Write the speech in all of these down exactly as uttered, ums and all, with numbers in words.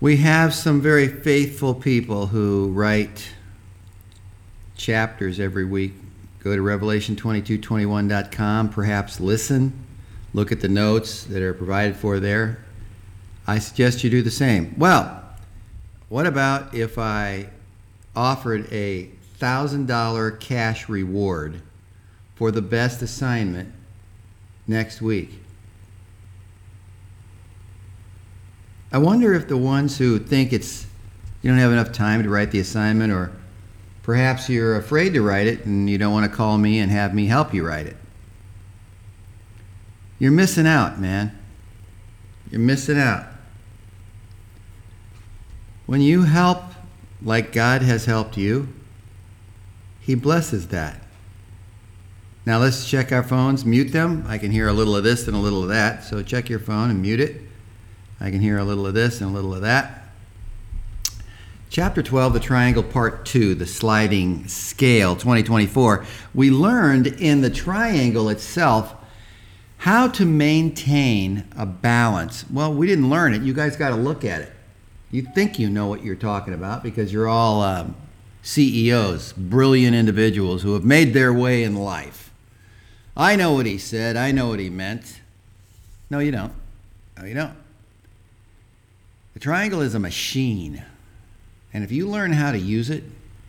We have some very faithful people who write chapters every week. Go to revelation twenty-two twenty-one dot com, perhaps listen, look at the notes that are provided for there. I suggest you do the same. Well, what about if I offered a one thousand dollars cash reward for the best assignment next week? I wonder if the ones who think it's you don't have enough time to write the assignment, or perhaps you're afraid to write it and you don't want to call me and have me help you write it. You're missing out, man. You're missing out. When you help like God has helped you, He blesses that. Now let's check our phones, mute them. I can hear a little of this and a little of that, so check your phone and mute it. I can hear a little of this and a little of that. Chapter twelve, the triangle, part two, the sliding scale, twenty twenty-four. We learned in the triangle itself how to maintain a balance. Well, we didn't learn it. You guys got to look at it. You think you know what you're talking about because you're all um, C E Os, brilliant individuals who have made their way in life. I know what he said. I know what he meant. No, you don't. No, you don't. The triangle is a machine. And if you learn how to use it,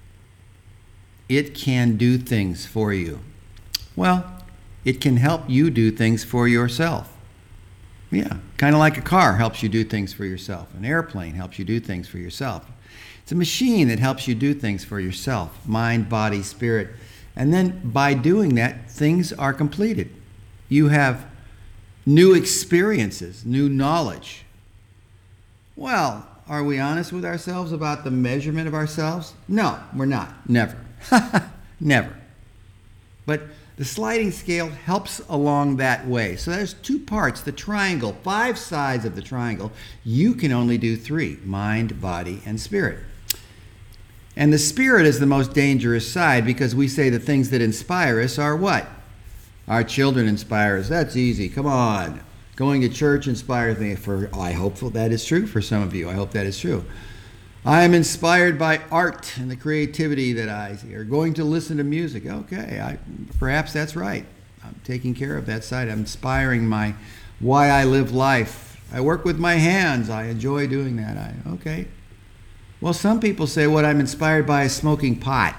it can do things for you. Well, it can help you do things for yourself. Yeah, kind of like a car helps you do things for yourself. An airplane helps you do things for yourself. It's a machine that helps you do things for yourself, mind, body, spirit. And then by doing that, things are completed. You have new experiences, new knowledge. Well, are we honest with ourselves about the measurement of ourselves? No, we're not. Never. Never. But the sliding scale helps along that way. So there's two parts. The triangle, five sides of the triangle. You can only do three: mind, body, and spirit. And the spirit is the most dangerous side because we say the things that inspire us are what? Our children inspire us. That's easy. Come on. Going to church inspires me. For I hope that is true for some of you. I hope that is true. I am inspired by art and the creativity that I see. Or going to listen to music. Okay, I, perhaps that's right. I'm taking care of that side. I'm inspiring my why I live life. I work with my hands. I enjoy doing that. I, okay. Well, some people say what I'm inspired by is smoking pot.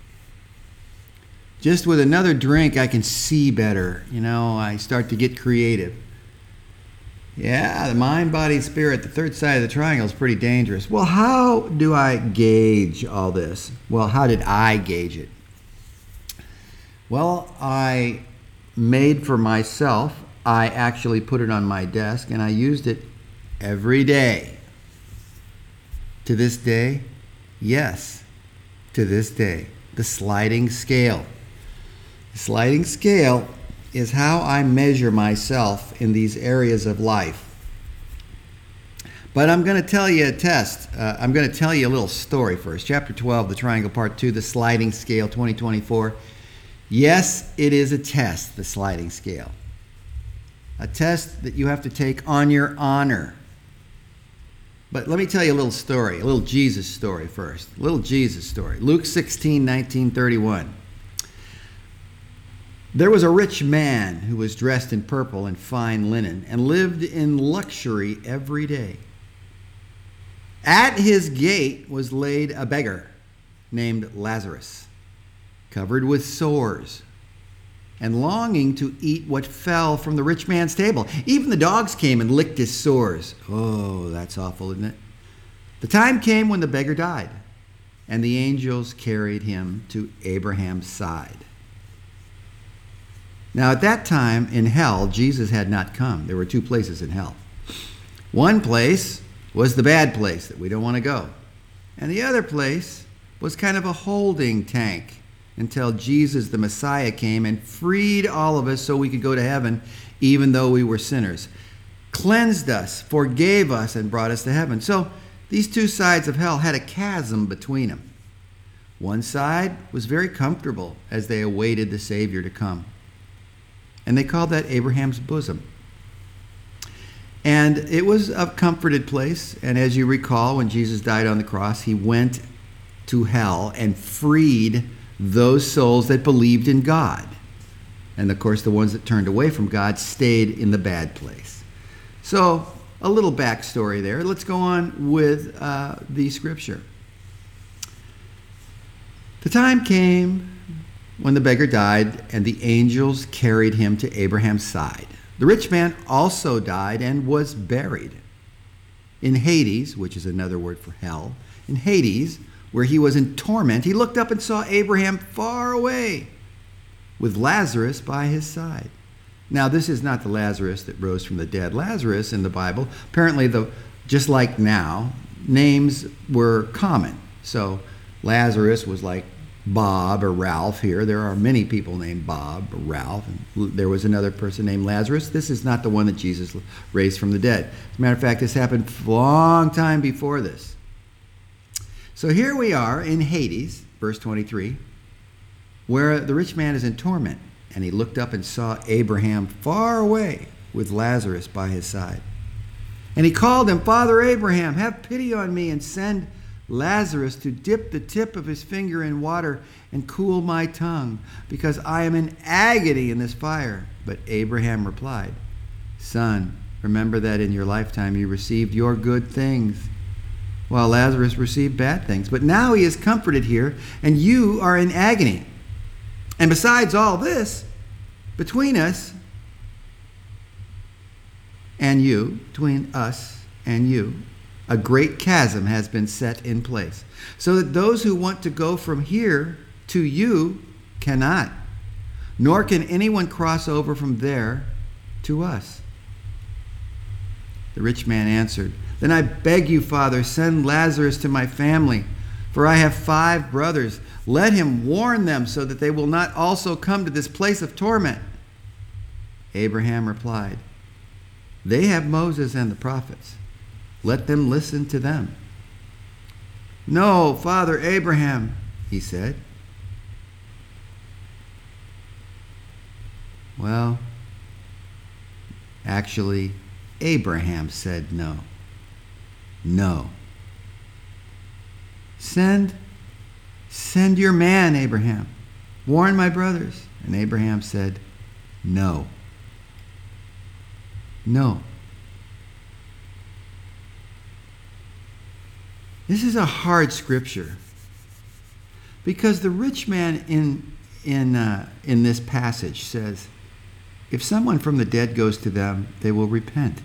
Just with another drink, I can see better. You know, I start to get creative. Yeah, the mind, body, spirit, the third side of the triangle is pretty dangerous. Well, how do I gauge all this? Well, how did I gauge it? Well, I made for myself, I actually put it on my desk, and I used it every day. To this day, yes, to this day, the sliding scale. The sliding scale is how I measure myself in these areas of life. But I'm going to tell you a test. Uh, I'm going to tell you a little story first. Chapter twelve, the triangle, part two, the sliding scale, twenty twenty-four. Yes, it is a test, the sliding scale. A test that you have to take on your honor. But let me tell you a little story, a little Jesus story first. A little Jesus story. Luke sixteen, nineteen, thirty-one. There was a rich man who was dressed in purple and fine linen and lived in luxury every day. At his gate was laid a beggar named Lazarus, covered with sores and longing to eat what fell from the rich man's table. Even the dogs came and licked his sores. Oh, that's awful, isn't it? The time came when the beggar died, and the angels carried him to Abraham's side. Now, at that time in hell, Jesus had not come. There were two places in hell. One place was the bad place that we don't want to go. And the other place was kind of a holding tank until Jesus, the Messiah, came and freed all of us so we could go to heaven even though we were sinners. Cleansed us, forgave us, and brought us to heaven. So these two sides of hell had a chasm between them. One side was very comfortable as they awaited the Savior to come. And they called that Abraham's bosom. And it was a comforted place. And as you recall, when Jesus died on the cross, he went to hell and freed those souls that believed in God. And of course, the ones that turned away from God stayed in the bad place. So, a little backstory there. Let's go on with uh, the scripture. The time came when the beggar died, and the angels carried him to Abraham's side. The rich man also died and was buried. In Hades, which is another word for hell, in Hades, where he was in torment, he looked up and saw Abraham far away, with Lazarus by his side. Now, this is not the Lazarus that rose from the dead. Lazarus in the Bible, apparently, the just like now, names were common. So Lazarus was like Bob or Ralph here. There are many people named Bob or Ralph. And there was another person named Lazarus. This is not the one that Jesus raised from the dead. As a matter of fact, this happened a long time before this. So here we are in Hades, verse twenty-three, where the rich man is in torment. And he looked up and saw Abraham far away with Lazarus by his side. And he called him, Father Abraham, have pity on me and send Lazarus to dip the tip of his finger in water and cool my tongue, because I am in agony in this fire. But Abraham replied, Son, remember that in your lifetime you received your good things, while Lazarus received bad things. But now he is comforted here, and you are in agony. And besides all this, between us and you, between us and you, a great chasm has been set in place, so that those who want to go from here to you cannot, nor can anyone cross over from there to us. The rich man answered, Then I beg you, Father, send Lazarus to my family, for I have five brothers. Let him warn them so that they will not also come to this place of torment. Abraham replied, They have Moses and the prophets. Let them listen to them. No, Father Abraham, he said. Well, actually, Abraham said no. No. Send, send your man, Abraham. Warn my brothers. And Abraham said, no. No. This is a hard scripture, because the rich man in in uh, in this passage says, if someone from the dead goes to them, they will repent.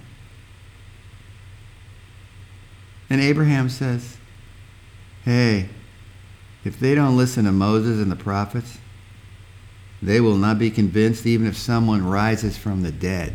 And Abraham says, hey, if they don't listen to Moses and the prophets, they will not be convinced even if someone rises from the dead.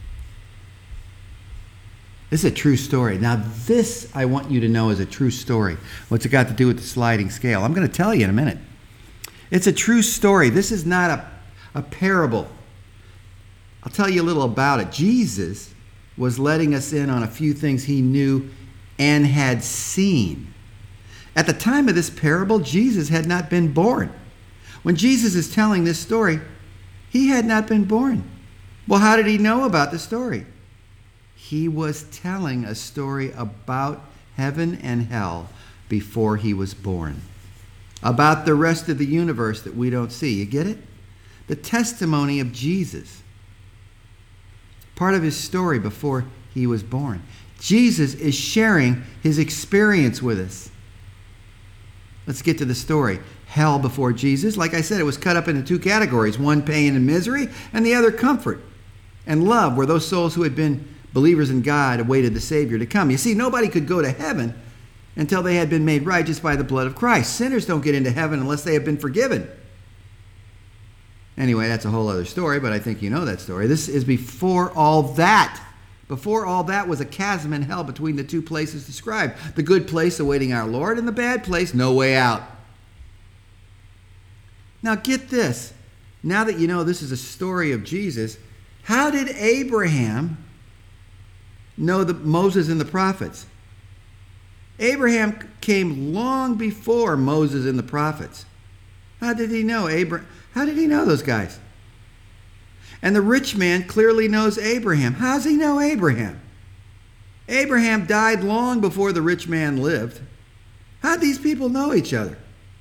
This is a true story. Now, this I want you to know is a true story. What's it got to do with the sliding scale? I'm going to tell you in a minute. It's a true story. This is not a, a parable. I'll tell you a little about it. Jesus was letting us in on a few things he knew and had seen. At the time of this parable, Jesus had not been born. When Jesus is telling this story, he had not been born. Well, how did he know about the story? He was telling a story about heaven and hell before he was born. About the rest of the universe that we don't see. You get it? The testimony of Jesus. Part of his story before he was born. Jesus is sharing his experience with us. Let's get to the story. Hell before Jesus. Like I said, it was cut up into two categories. One, pain and misery, and the other, comfort and love, were those souls who had been believers in God awaited the Savior to come. You see, nobody could go to heaven until they had been made righteous by the blood of Christ. Sinners don't get into heaven unless they have been forgiven. Anyway, that's a whole other story, but I think you know that story. This is before all that. Before all that was a chasm in hell between the two places described. The good place awaiting our Lord, and the bad place, no way out. Now get this. Now that you know this is a story of Jesus, how did Abraham know the Moses and the prophets? Abraham came long before Moses and the prophets. How did he know Abraham? How did he know those guys? And the rich man clearly knows Abraham. How does he know Abraham? Abraham died long before the rich man lived. How'd these people know each other?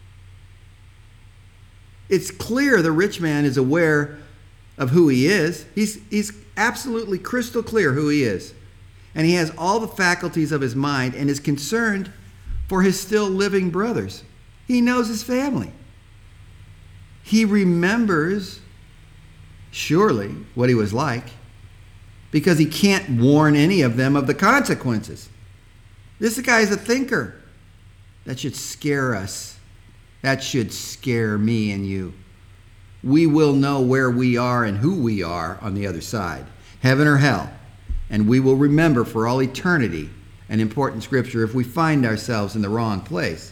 It's clear the rich man is aware of who he is. He's, he's absolutely crystal clear who he is. And he has all the faculties of his mind and is concerned for his still living brothers. He knows his family. He remembers, surely, what he was like, because he can't warn any of them of the consequences. This guy is a thinker. That should scare us. That should scare me and you. We will know where we are and who we are on the other side, heaven or hell. And we will remember for all eternity an important scripture if we find ourselves in the wrong place.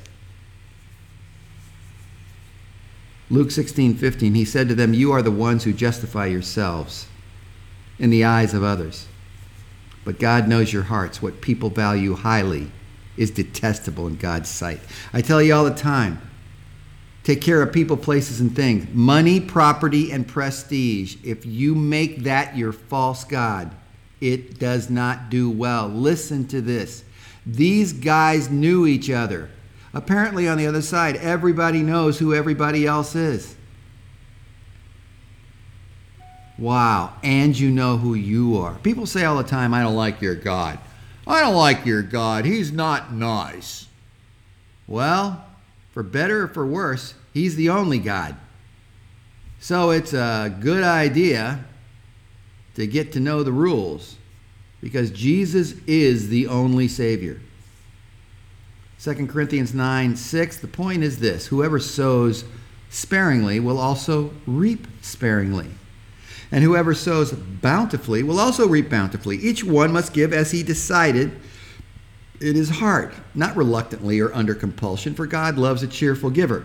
Luke sixteen fifteen, he said to them, "You are the ones who justify yourselves in the eyes of others. But God knows your hearts. What people value highly is detestable in God's sight." I tell you all the time, take care of people, places, and things. Money, property, and prestige. If you make that your false god, it does not do well. Listen to this. These guys knew each other. Apparently on the other side, everybody knows who everybody else is. Wow. And you know who you are. People say all the time, "I don't like your God. I don't like your God. He's not nice." Well, for better or for worse, he's the only God. So it's a good idea to get to know the rules, because Jesus is the only Savior. Second Corinthians nine six, the point is this: whoever sows sparingly will also reap sparingly. And whoever sows bountifully will also reap bountifully. Each one must give as he decided in his heart, not reluctantly or under compulsion, for God loves a cheerful giver.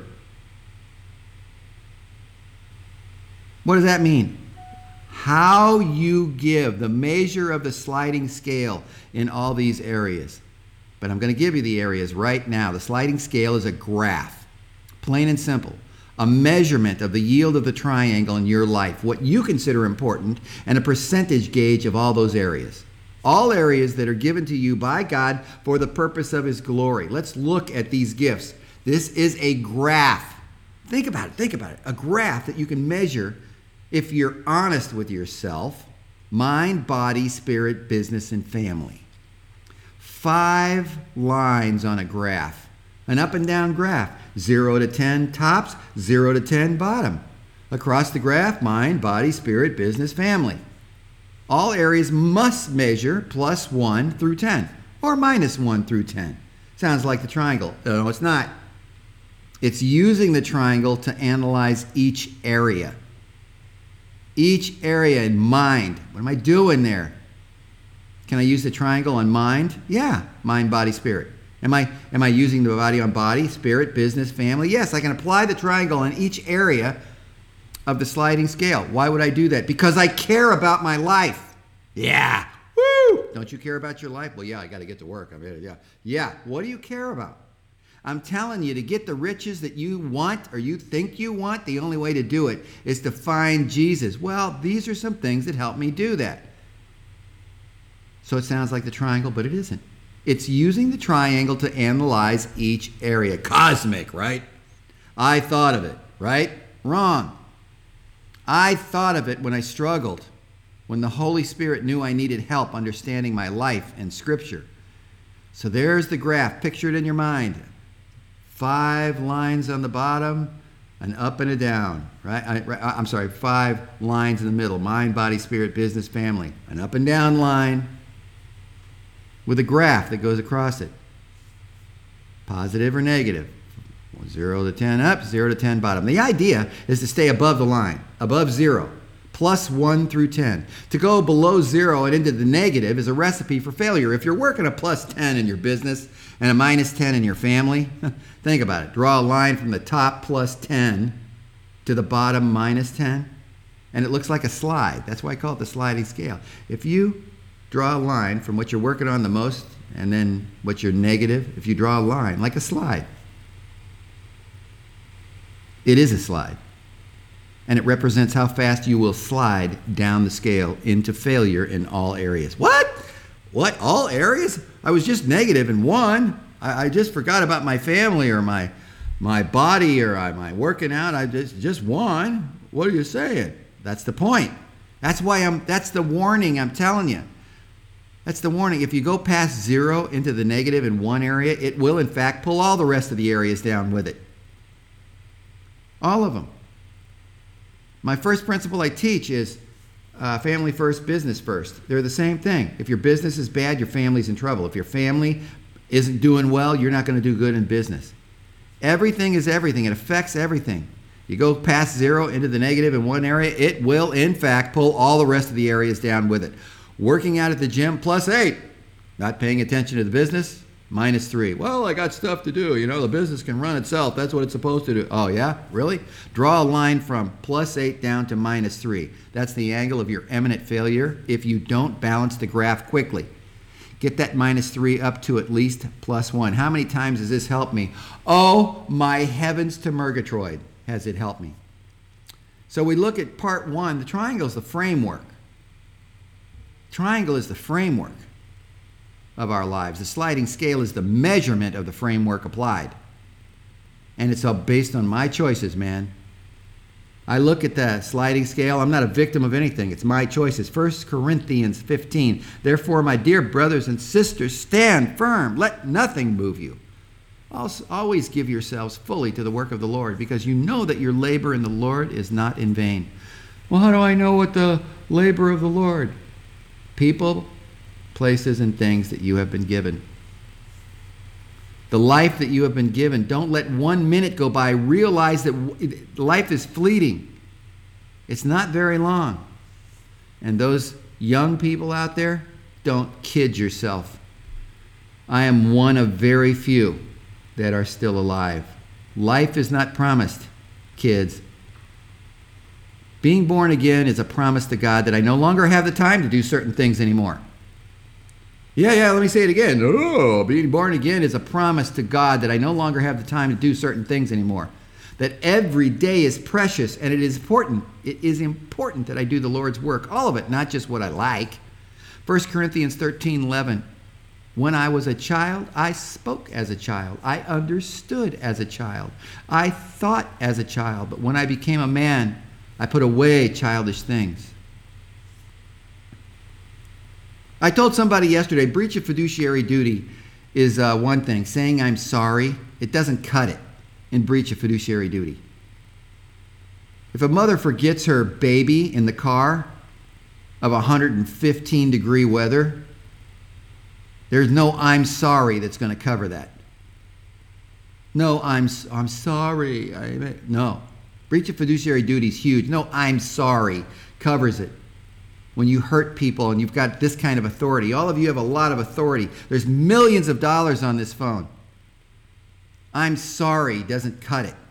What does that mean? How you give, the measure of the sliding scale in all these areas. But I'm going to give you the areas right now. The sliding scale is a graph, plain and simple. A measurement of the yield of the triangle in your life, what you consider important, and a percentage gauge of all those areas. All areas that are given to you by God for the purpose of his glory. Let's look at these gifts. This is a graph. Think about it, think about it. A graph that you can measure if you're honest with yourself. Mind, body, spirit, business, and family. Five lines on a graph. An up and down graph. Zero to ten tops, zero to ten bottom. Across the graph, mind, body, spirit, business, family. All areas must measure plus one through ten, or minus one through ten. Sounds like the triangle. No, it's not. It's using the triangle to analyze each area. Each area in mind. What am I doing there? Can I use the triangle on mind? Yeah, mind, body, spirit. Am I, am I using the body on body, spirit, business, family? Yes, I can apply the triangle on each area of the sliding scale. Why would I do that? Because I care about my life. Yeah. Woo! Don't you care about your life? Well, yeah, I got to get to work. I mean, yeah. Yeah. What do you care about? I'm telling you, to get the riches that you want or you think you want, the only way to do it is to find Jesus. Well, these are some things that help me do that. So it sounds like the triangle, but it isn't. It's using the triangle to analyze each area. Cosmic, right? I thought of it, right? Wrong. I thought of it when I struggled, when the Holy Spirit knew I needed help understanding my life and Scripture. So there's the graph. Picture it in your mind. Five lines on the bottom, an up and a down, right? I, I'm sorry, five lines in the middle. Mind, body, spirit, business, family. An up and down line with a graph that goes across it. Positive or negative. Zero to ten up, zero to ten bottom. The idea is to stay above the line, above zero, plus one through ten. To go below zero and into the negative is a recipe for failure. If you're working a plus ten in your business and a minus ten in your family, think about it. Draw a line from the top plus ten to the bottom minus ten, and it looks like a slide. That's why I call it the sliding scale. If you draw a line from what you're working on the most and then what you're negative, if you draw a line like a slide, it is a slide. And it represents how fast you will slide down the scale into failure in all areas. What? What? All areas? I was just negative in one. I, I just forgot about my family or my my body or I, my working out. I just just one. What are you saying? That's the point. That's why I'm. That's the warning I'm telling you. That's the warning. If you go past zero into the negative in one area, it will in fact pull all the rest of the areas down with it. All of them. My first principle I teach is uh, family first, business first. They're the same thing. If your business is bad, your family's in trouble. If your family isn't doing well, you're not going to do good in business. Everything is everything. It affects everything. You go past zero into the negative in one area, it will in fact pull all the rest of the areas down with it. Working out at the gym, plus eight. Not paying attention to the business, minus three. Well, I got stuff to do. You know, the business can run itself. That's what it's supposed to do. Oh, yeah? Really? Draw a line from plus eight down to minus three. That's the angle of your imminent failure if you don't balance the graph quickly. Get that minus three up to at least plus one. How many times has this helped me? Oh, my heavens to Murgatroyd, has it helped me. So we look at part one. The triangle is the framework. Triangle is the framework of our lives. The sliding scale is the measurement of the framework applied. And it's all based on my choices, man. I look at the sliding scale. I'm not a victim of anything. It's my choices. First Corinthians fifteen. Therefore, my dear brothers and sisters, stand firm. Let nothing move you. Always give yourselves fully to the work of the Lord, because you know that your labor in the Lord is not in vain. Well, how do I know what the labor of the Lord? People, places, and things that you have been given. The life that you have been given. Don't let one minute go by. Realize that life is fleeting. It's not very long. And those young people out there, don't kid yourself. I am one of very few that are still alive. Life is not promised, kids. Being born again is a promise to God that I no longer have the time to do certain things anymore. Yeah, yeah, let me say it again. Oh, being born again is a promise to God that I no longer have the time to do certain things anymore. That every day is precious, and it is important. It is important that I do the Lord's work, all of it, not just what I like. First Corinthians thirteen eleven. When I was a child, I spoke as a child. I understood as a child. I thought as a child. But when I became a man, I put away childish things. I told somebody yesterday, breach of fiduciary duty is uh, one thing. Saying I'm sorry, it doesn't cut it in breach of fiduciary duty. If a mother forgets her baby in the car of one hundred fifteen degree weather, there's no I'm sorry that's going to cover that. No, I'm I'm sorry. I, no. Breach of fiduciary duty is huge. No, I'm sorry covers it. When you hurt people and you've got this kind of authority. All of you have a lot of authority. There's millions of dollars on this phone. I'm sorry doesn't cut it.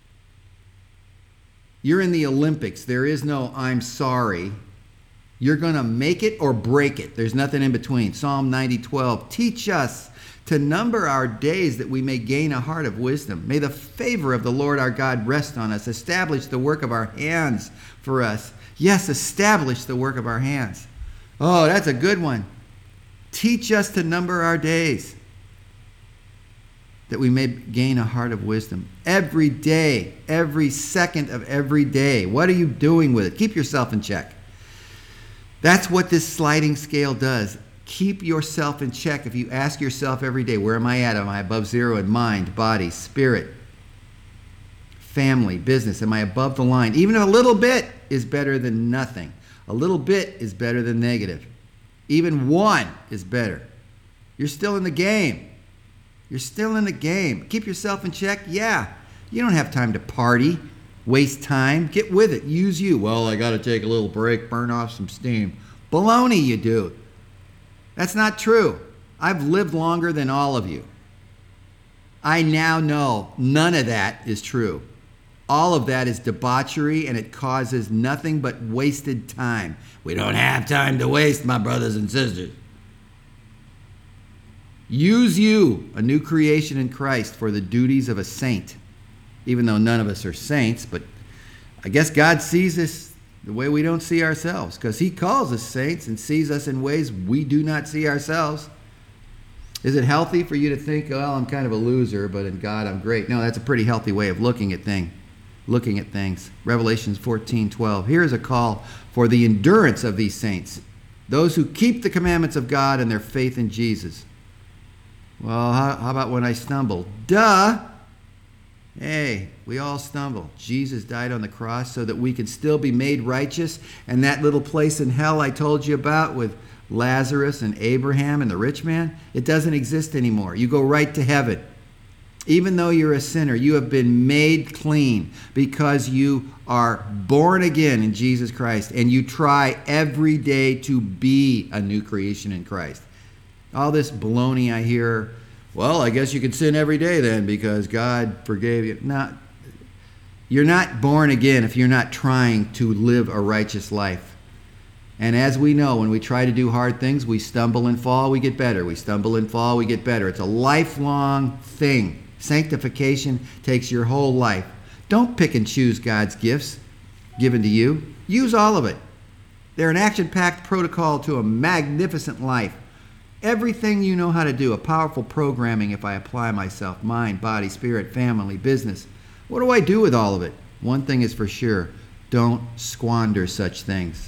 You're in the Olympics. There is no I'm sorry. You're going to make it or break it. There's nothing in between. Psalm ninety twelve. Teach us to number our days that we may gain a heart of wisdom. May the favor of the Lord our God rest on us. Establish the work of our hands for us. Yes, establish the work of our hands. Oh, that's a good one. Teach us to number our days that we may gain a heart of wisdom. Every day, every second of every day. What are you doing with it? Keep yourself in check. That's what this sliding scale does. Keep yourself in check. If you ask yourself every day, where am I at? Am I above zero in mind, body, spirit, family, business? Am I above the line? Even a little bit is better than nothing. A little bit is better than negative. Even one is better. You're still in the game. You're still in the game. Keep yourself in check? Yeah. You don't have time to party, waste time. Get with it. Use you. Well, I got to take a little break, burn off some steam. Baloney, you do. That's not true. I've lived longer than all of you. I now know none of that is true. All of that is debauchery, and it causes nothing but wasted time. We don't have time to waste, my brothers and sisters. Use you, a new creation in Christ, for the duties of a saint. Even though none of us are saints, but I guess God sees us the way we don't see ourselves, because he calls us saints and sees us in ways we do not see ourselves. Is it healthy for you to think, well, I'm kind of a loser, but in God I'm great? No, that's a pretty healthy way of looking at thing, looking at things. Revelation fourteen twelve. Here is a call for the endurance of these saints, those who keep the commandments of God and their faith in Jesus. Well, how, how about when I stumble? Duh! Hey, we all stumble. Jesus died on the cross so that we can still be made righteous. And that little place in hell I told you about with Lazarus and Abraham and the rich man, it doesn't exist anymore. You go right to heaven. Even though you're a sinner, you have been made clean because you are born again in Jesus Christ, and you try every day to be a new creation in Christ. All this baloney I hear, well, I guess you could sin every day then because God forgave you. No, you're not born again if you're not trying to live a righteous life. And as we know, when we try to do hard things, we stumble and fall, we get better. We stumble and fall, we get better. It's a lifelong thing. Sanctification takes your whole life. Don't pick and choose God's gifts given to you. Use all of it. They're an action-packed protocol to a magnificent life. Everything you know how to do, a powerful programming if I apply myself, mind, body, spirit, family, business. What do I do with all of it? One thing is for sure, don't squander such things.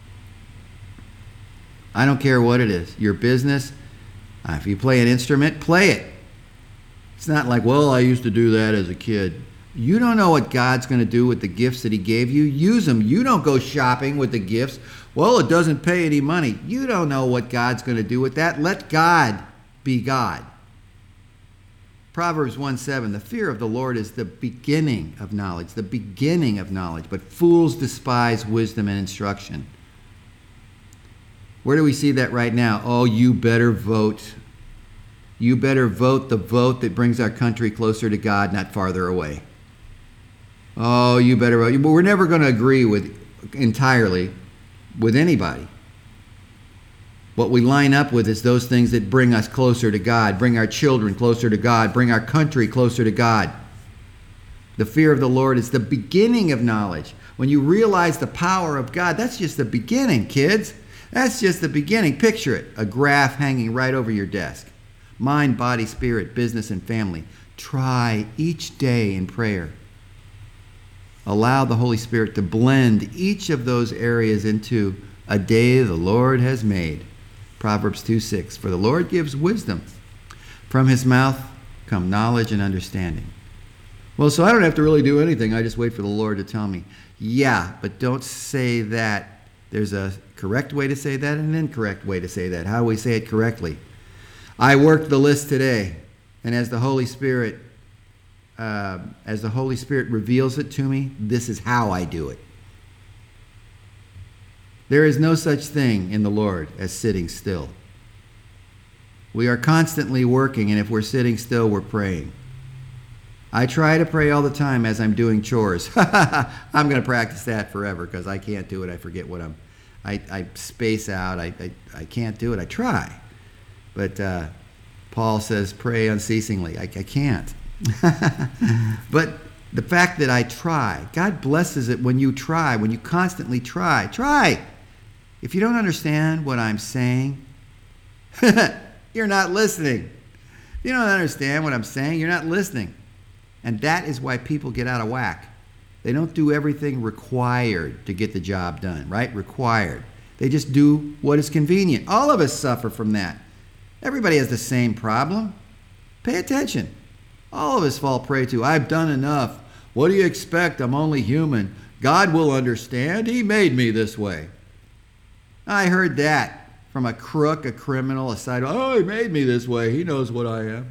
I don't care what it is. Your business, uh, if you play an instrument, play it. It's not like, well, I used to do that as a kid. You don't know what God's going to do with the gifts that he gave you. Use them. You don't go shopping with the gifts. Well, it doesn't pay any money. You don't know what God's going to do with that. Let God be God. Proverbs one seven, the fear of the Lord is the beginning of knowledge, the beginning of knowledge, but fools despise wisdom and instruction. Where do we see that right now? Oh, you better vote. You better vote the vote that brings our country closer to God, not farther away. Oh, you better vote. But we're never going to agree with entirely with anybody. What we line up with is those things that bring us closer to God, bring our children closer to God, bring our country closer to God. The fear of the Lord is the beginning of knowledge. When you realize the power of God, that's just the beginning, kids. That's just the beginning. Picture it, a graph hanging right over your desk. Mind, body, spirit, business, and family. Try each day in prayer. Allow the Holy Spirit to blend each of those areas into a day the Lord has made. Proverbs two six, for the Lord gives wisdom. From his mouth come knowledge and understanding. Well, so I don't have to really do anything. I just wait for the Lord to tell me. Yeah, but don't say that. There's a correct way to say that and an incorrect way to say that. How do we say it correctly? I worked the list today, and as the Holy Spirit, uh, as the Holy Spirit reveals it to me, this is how I do it. There is no such thing in the Lord as sitting still. We are constantly working, and if we're sitting still, we're praying. I try to pray all the time as I'm doing chores. I'm going to practice that forever because I can't do it. I forget what I'm, I, I space out. I, I, I can't do it. I try. But uh, Paul says, pray unceasingly. I, I can't. But the fact that I try, God blesses it when you try, when you constantly try. Try. If you don't understand what I'm saying, you're not listening. If you don't understand what I'm saying, you're not listening. And that is why people get out of whack. They don't do everything required to get the job done, right? Required. They just do what is convenient. All of us suffer from that. Everybody has the same problem. Pay attention. All of us fall prey to, I've done enough. What do you expect? I'm only human. God will understand. He made me this way. I heard that from a crook, a criminal, a side. Oh, he made me this way. He knows what I am.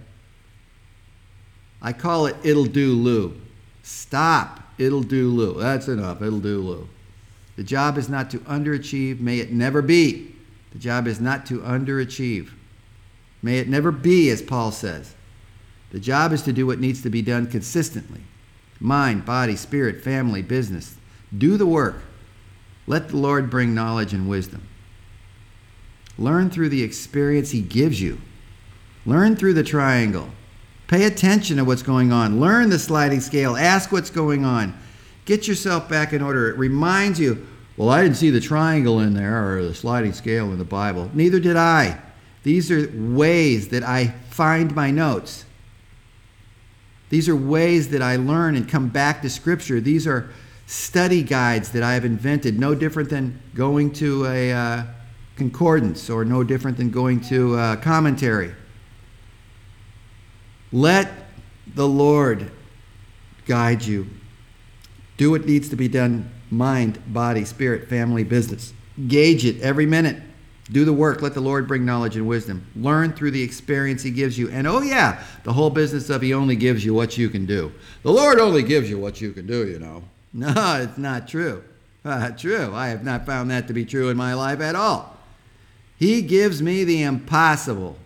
I call it it'll do Lou. Stop. It'll do Lou. That's enough. It'll do Lou. The job is not to underachieve. May it never be. The job is not to underachieve. May it never be, as Paul says. The job is to do what needs to be done consistently. Mind, body, spirit, family, business. Do the work. Let the Lord bring knowledge and wisdom. Learn through the experience he gives you. Learn through the triangle. Pay attention to what's going on. Learn the sliding scale. Ask what's going on. Get yourself back in order. It reminds you, Well, I didn't see the triangle in there or the sliding scale in the Bible. Neither did I. These are ways that I find my notes. These are ways that I learn and come back to Scripture. These are study guides that I have invented, no different than going to a uh, concordance or no different than going to a commentary. Let the Lord guide you. Do what needs to be done. Mind, body, spirit, family, business. Gauge it every minute. Do the work. Let the Lord bring knowledge and wisdom. Learn through the experience He gives you. And oh yeah, the whole business of He only gives you what you can do. The Lord only gives you what you can do, you know. No, it's not true. Uh, true. I have not found that to be true in my life at all. He gives me the impossible.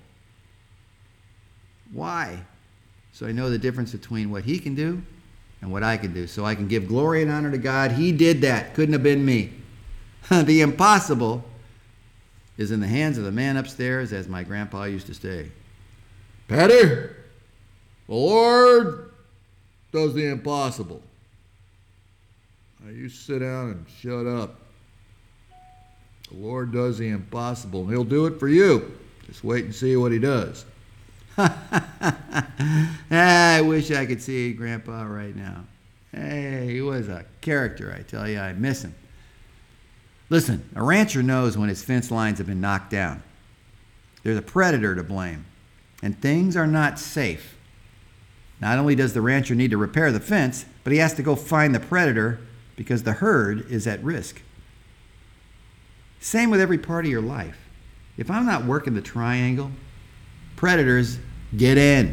Why? So I know the difference between what He can do and what I can do. So I can give glory and honor to God. He did that. Couldn't have been me. The impossible is in the hands of the man upstairs, as my grandpa used to say. Patty, the Lord does the impossible. Now you sit down and shut up. The Lord does the impossible, and He'll do it for you. Just wait and see what He does. I wish I could see Grandpa right now. Hey, he was a character, I tell you. I miss him. Listen, a rancher knows when his fence lines have been knocked down. There's a predator to blame, and things are not safe. Not only does the rancher need to repair the fence, but he has to go find the predator because the herd is at risk. Same with every part of your life. If I'm not working the triangle, predators get in.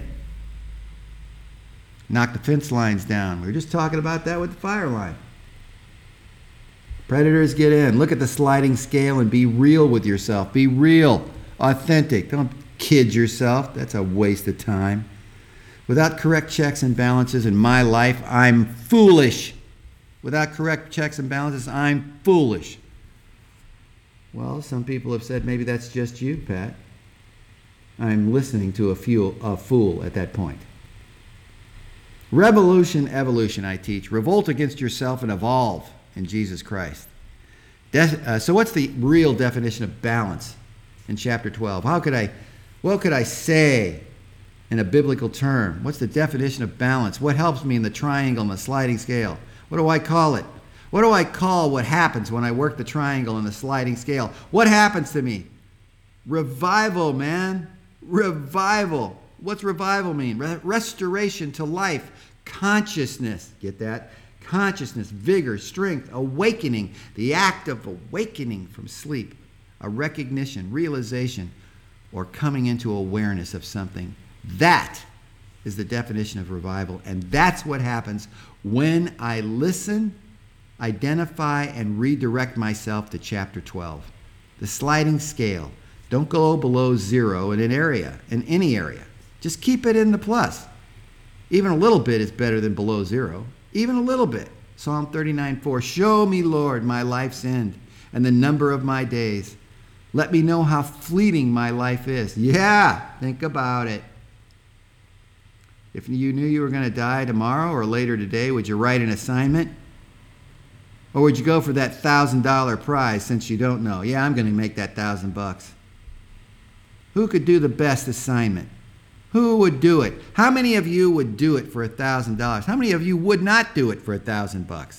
Knock the fence lines down. We were just talking about that with the fire line. Predators get in. Look at the sliding scale and be real with yourself. Be real, authentic. Don't kid yourself. That's a waste of time. Without correct checks and balances in my life, I'm foolish. Without correct checks and balances, I'm foolish. Well, some people have said maybe that's just you, Pat. I'm listening to a, few, a fool at that point. Revolution, evolution, I teach. Revolt against yourself and evolve in Jesus Christ. De- uh, so what's the real definition of balance in chapter twelve? How could I, what could I say in a biblical term? What's the definition of balance? What helps me in the triangle and the sliding scale? What do I call it? What do I call what happens when I work the triangle and the sliding scale? What happens to me? Revival, man. Revival. What's revival mean? Re- restoration to life. Consciousness. Get that? Consciousness, vigor, strength, awakening. The act of awakening from sleep. A recognition, realization, or coming into awareness of something. That is the definition of revival. And that's what happens when I listen, identify, and redirect myself to chapter twelve. The sliding scale. Don't go below zero in an area, in any area. Just keep it in the plus. Even a little bit is better than below zero. Even a little bit. Psalm thirty-nine four. Show me, Lord, my life's end and the number of my days. Let me know how fleeting my life is. Yeah, think about it. If you knew you were going to die tomorrow or later today, would you write an assignment? Or would you go for that one thousand dollars prize since you don't know? Yeah, I'm going to make that one thousand bucks. Who could do the best assignment? Who would do it? How many of you would do it for one thousand dollars? How many of you would not do it for one thousand bucks?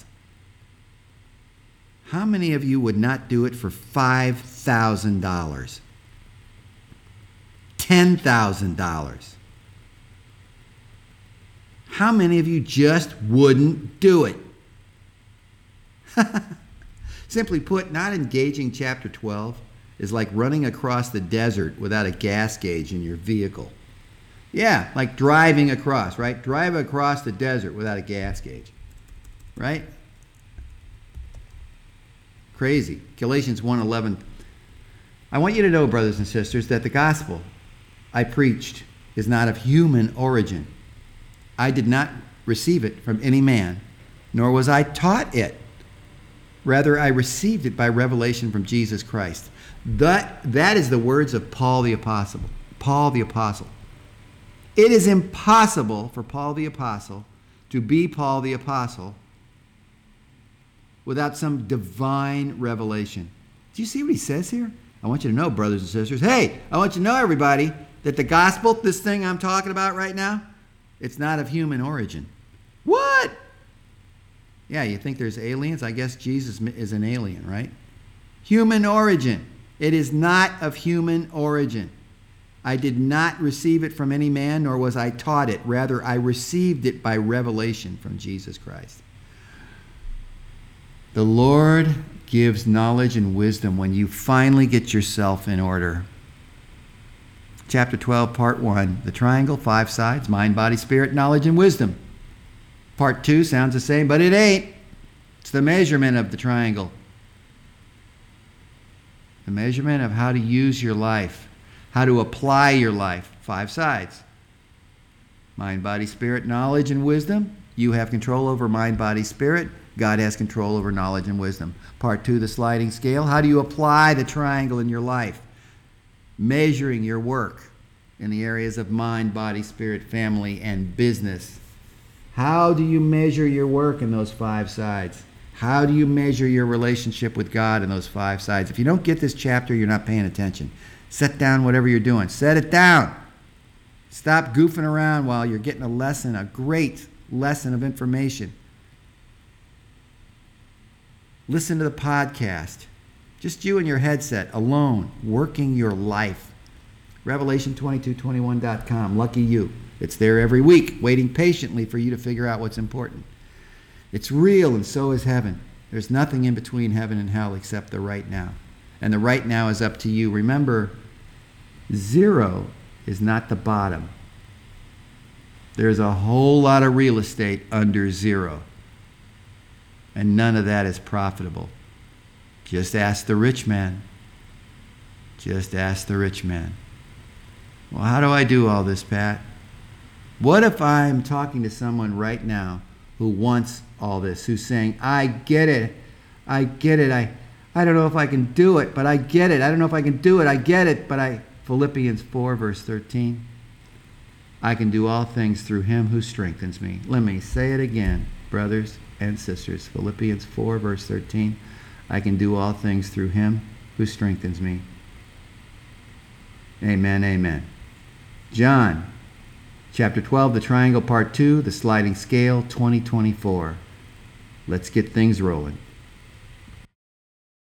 How many of you would not do it for five thousand dollars? ten thousand dollars? How many of you just wouldn't do it? Simply put, not engaging chapter twelve is like running across the desert without a gas gauge in your vehicle. Yeah, like driving across, right? Drive across the desert without a gas gauge, right? Crazy. Galatians one eleven. I want you to know, brothers and sisters, that the gospel I preached is not of human origin. I did not receive it from any man, nor was I taught it. Rather, I received it by revelation from Jesus Christ. That, that is the words of Paul the Apostle. Paul the Apostle. It is impossible for Paul the Apostle to be Paul the Apostle without some divine revelation. Do you see what he says here? I want you to know, brothers and sisters, hey, I want you to know, everybody, that the gospel, this thing I'm talking about right now, it's not of human origin. What? Yeah, you think there's aliens? I guess Jesus is an alien, right? Human origin. It is not of human origin. I did not receive it from any man, nor was I taught it. Rather, I received it by revelation from Jesus Christ. The Lord gives knowledge and wisdom when you finally get yourself in order. Chapter twelve, part one, the triangle, five sides, mind, body, spirit, knowledge, and wisdom. Part two sounds the same, but it ain't. It's the measurement of the triangle. The measurement of how to use your life, how to apply your life. Five sides. Mind, body, spirit, knowledge, and wisdom. You have control over mind, body, spirit. God has control over knowledge and wisdom. Part two, the sliding scale. How do you apply the triangle in your life? Measuring your work in the areas of mind, body, spirit, family, and business. How do you measure your work in those five sides? How do you measure your relationship with God in those five sides? If you don't get this chapter, you're not paying attention. Set down whatever you're doing. Set it down. Stop goofing around while you're getting a lesson, a great lesson of information. Listen to the podcast. Just you and your headset, alone, working your life. Revelation twenty-two twenty-one dot com. Lucky you. It's there every week, waiting patiently for you to figure out what's important. It's real, and so is heaven. There's nothing in between heaven and hell except the right now. And the right now is up to you. Remember, zero is not the bottom. There's a whole lot of real estate under zero. And none of that is profitable. Just ask the rich man. Just ask the rich man. Well, how do I do all this, Pat? What if I'm talking to someone right now who wants all this, who's saying, I get it, I get it, I, I don't know if I can do it, but I get it, I don't know if I can do it, I get it, but I, Philippians four, verse thirteen, I can do all things through him who strengthens me. Let me say it again, brothers and sisters. Philippians four, verse thirteen, I can do all things through him who strengthens me. Amen, amen. John, chapter twelve, the triangle, part two, the sliding scale, twenty twenty-four. Let's get things rolling.